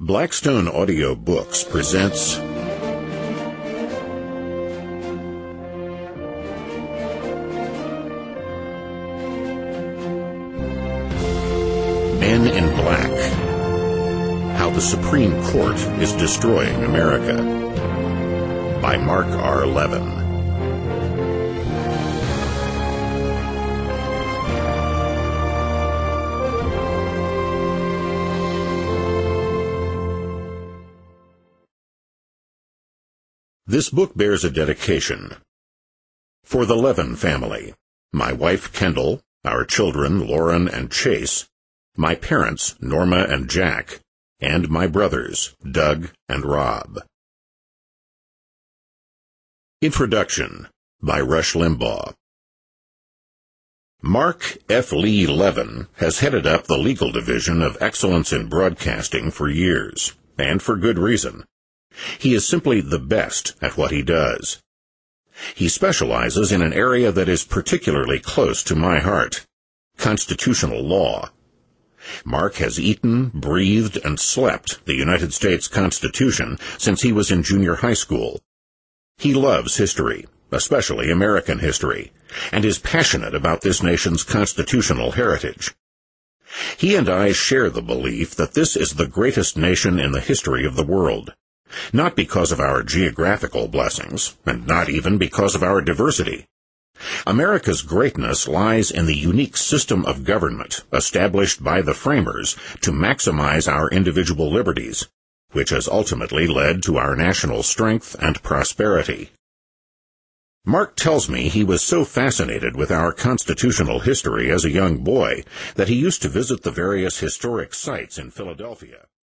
Blackstone Audio Books presents Men in Black: How the Supreme Court is Destroying America, by Mark R. Levin. This book bears a dedication. For the Levin family, my wife Kendall, our children Lauren and Chase, my parents Norma and Jack, and my brothers Doug and Rob. Introduction by Rush Limbaugh. Mark F. Lee Levin has headed up the legal division of Excellence in Broadcasting for years, and for good reason. He is simply the best at what he does. He specializes in an area that is particularly close to my heart: constitutional law. Mark has eaten, breathed, and slept the United States Constitution since he was in junior high school. He loves history, especially American history, and is passionate about this nation's constitutional heritage. He and I share the belief that this is the greatest nation in the history of the world. Not because of our geographical blessings, and not even because of our diversity. America's greatness lies in the unique system of government established by the framers to maximize our individual liberties, which has ultimately led to our national strength and prosperity. Mark tells me he was so fascinated with our constitutional history as a young boy that he used to visit the various historic sites in Philadelphia,